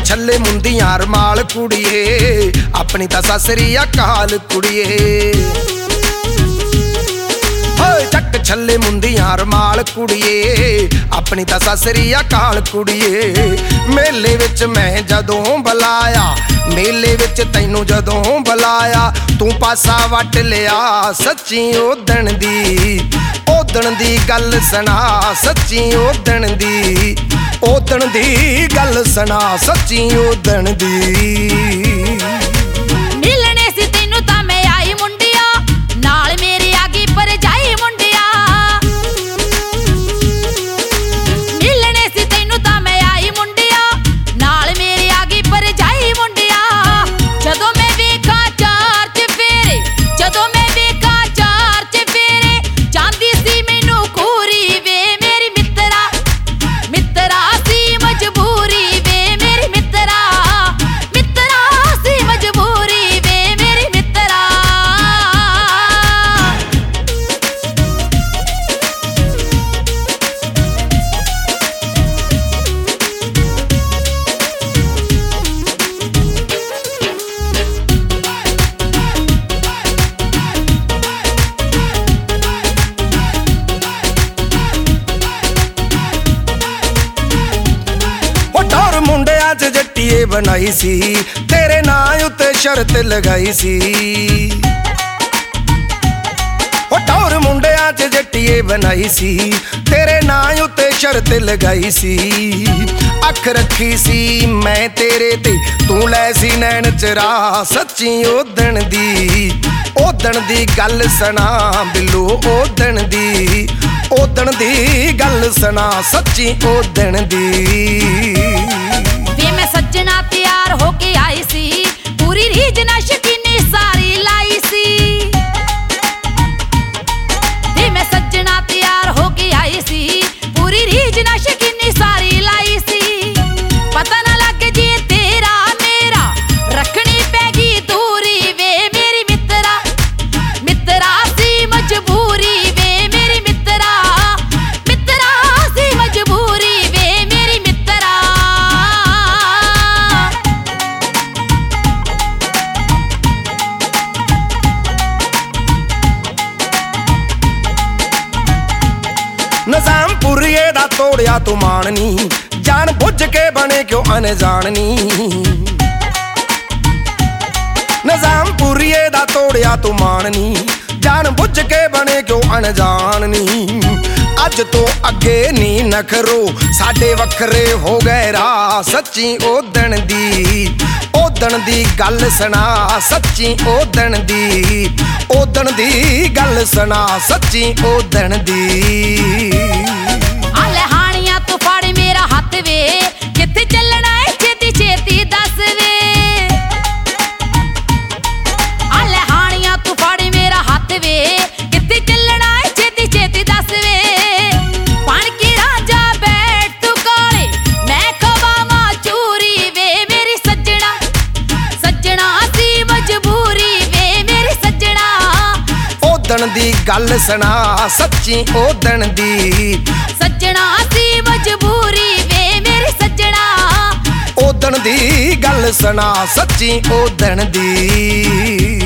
छल्ले मुंदियां रमाल कुड़िए अपनी तां ससरी अकाल कुड़िए चक छल्ले मुंदियां रमाल कुड़िए अपनी तां ससरी अकाल कुड़िए मेले विच मैं जदों बुलाया मेले विच तैनू जदों बुलाया तू पासा वट लिया सच्ची ओदण दी गल सुना सच्ची ओदण दी गल सुना सच्ची ओदण दी मुंडिया च जट्टीए बनाई सी तेरे नां उत्ते शर्त लगाई सी टौर मुंडिया च जट्टीए बनाई सी तेरे नां उत्ते शर्त लगाई सी अख रखी सी मैं तेरे ते तू लै सी नैन चरा सच्ची ओदण दी गल सुना बिल्लो ओदण दी गल सुना सच्ची ओदण दी मैं सज्जना तैयार होके आई सी पूरी रीझ ना शकीनी सारी लाई सी मैं सज्जना तैयार होके आई सी पूरी रीझ ना शकीनी सारी लाई सी पता ना लग जी तेरा मेरा रखनी पैगी दूरी वे मेरी मित्रा सी मजबूरी वे मेरी मित्रा सी मजबूरी वे मेरी मित्रा निजामपुरिए दा तोड़िया तू माननी जान बुझ के बने क्यों अनजाननी निजामपुरिए दा तोड़िया तू माननी जान बुझ के बने क्यों अनजाननी अज तो अगे नी नखरो साडे वखरे हो गए राह सच्ची ओदण दी गल सुना सच्ची ओदण दी गल सुना सच्ची ओदण दी हानिया तू फड़ मेरा हथ वे किथे चलना है छेती छेती दस वे हानिया तू फड़ मेरा हथ वे किथे चलना है छेती छेती दस वे पान के राजा बैठ तू कोले मैं खवावा चूरी वे मेरी सज्जना सी मजबूरी वे मेरी सज्जना ओदण दी गल सुना सच्ची ओदण दी सज्जना सी मजबूरी वे मेरी सज्जना ओदण दी गल सुना सच्ची ओदण दी।